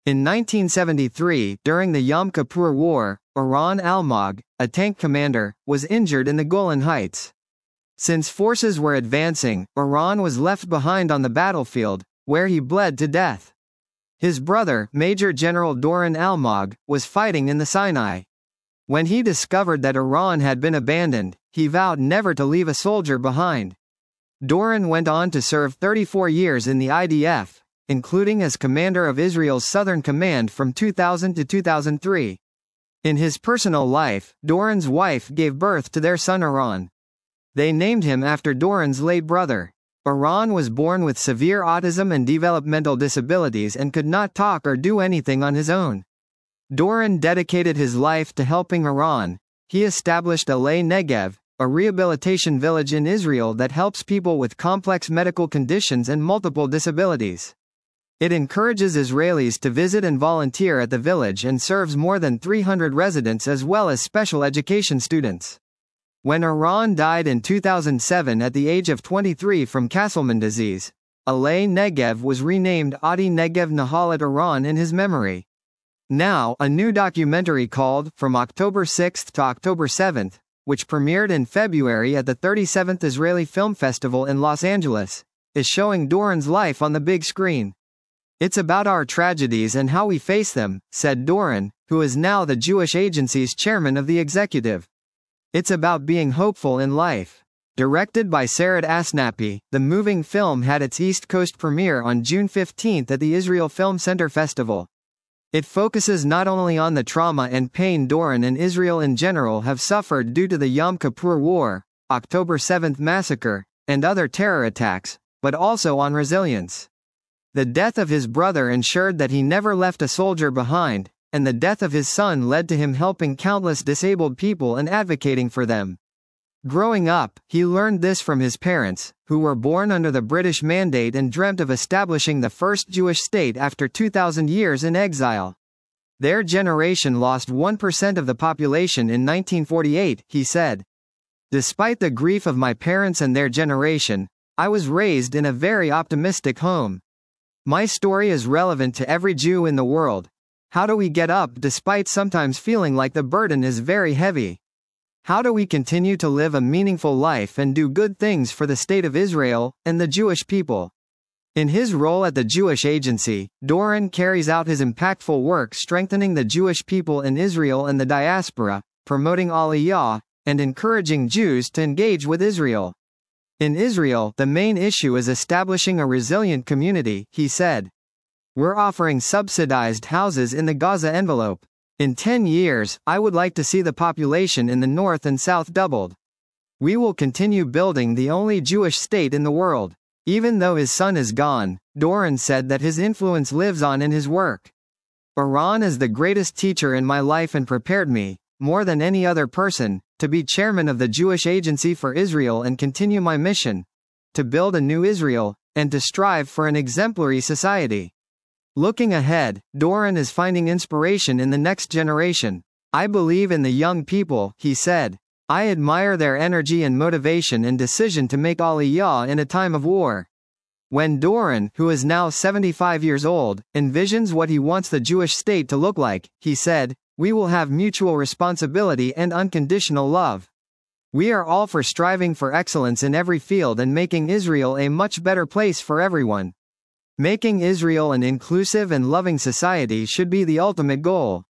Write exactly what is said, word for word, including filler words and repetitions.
In nineteen seventy-three, during the Yom Kippur War, Eran Almog, a tank commander, was injured in the Golan Heights. Since forces were advancing, Eran was left behind on the battlefield, where he bled to death. His brother, Major General Doron Almog, was fighting in the Sinai. When he discovered that Eran had been abandoned, he vowed never to leave a soldier behind. Doron went on to serve thirty-four years in the I D F, including as commander of Israel's Southern Command from two thousand to two thousand three. In his personal life, Doron's wife gave birth to their son Eran. They named him after Doron's late brother. Eran was born with severe autism and developmental disabilities and could not talk or do anything on his own. Doron dedicated his life to helping Eran. He established Alei Negev, a rehabilitation village in Israel that helps people with complex medical conditions and multiple disabilities. It encourages Israelis to visit and volunteer at the village and serves more than three hundred residents as well as special education students. When Eran died in two thousand seven at the age of twenty-three from Castleman disease, Alei Negev was renamed Adi Negev Nahalat Eran in his memory. Now, a new documentary called From October sixth to October seventh, which premiered in February at the thirty-seventh Israeli Film Festival in Los Angeles, is showing Doron's life on the big screen. It's about our tragedies and how we face them, said Doron, who is now the Jewish Agency's chairman of the executive. It's about being hopeful in life. Directed by Sarat Asnapi, the moving film had its East Coast premiere on June fifteenth at the Israel Film Center Festival. It focuses not only on the trauma and pain Doron and Israel in general have suffered due to the Yom Kippur War, October seventh massacre, and other terror attacks, but also on resilience. The death of his brother ensured that he never left a soldier behind, and the death of his son led to him helping countless disabled people and advocating for them. Growing up, he learned this from his parents, who were born under the British Mandate and dreamt of establishing the first Jewish state after two thousand years in exile. Their generation lost one percent of the population in nineteen forty-eight, he said. Despite the grief of my parents and their generation, I was raised in a very optimistic home. My story is relevant to every Jew in the world. How do we get up despite sometimes feeling like the burden is very heavy? How do we continue to live a meaningful life and do good things for the State of Israel and the Jewish people? In his role at the Jewish Agency, Doron carries out his impactful work strengthening the Jewish people in Israel and the diaspora, promoting Aliyah, and encouraging Jews to engage with Israel. In Israel, the main issue is establishing a resilient community, he said. We're offering subsidized houses in the Gaza envelope. In ten years, I would like to see the population in the north and south doubled. We will continue building the only Jewish state in the world. Even though his son is gone, Doron said that his influence lives on in his work. Eran is the greatest teacher in my life and prepared me, more than any other person, to be chairman of the Jewish Agency for Israel and continue my mission, to build a new Israel, and to strive for an exemplary society. Looking ahead, Doron is finding inspiration in the next generation. I believe in the young people, he said. I admire their energy and motivation and decision to make Aliyah in a time of war. When Doron, who is now seventy-five years old, envisions what he wants the Jewish state to look like, he said, we will have mutual responsibility and unconditional love. We are all for striving for excellence in every field and making Israel a much better place for everyone. Making Israel an inclusive and loving society should be the ultimate goal.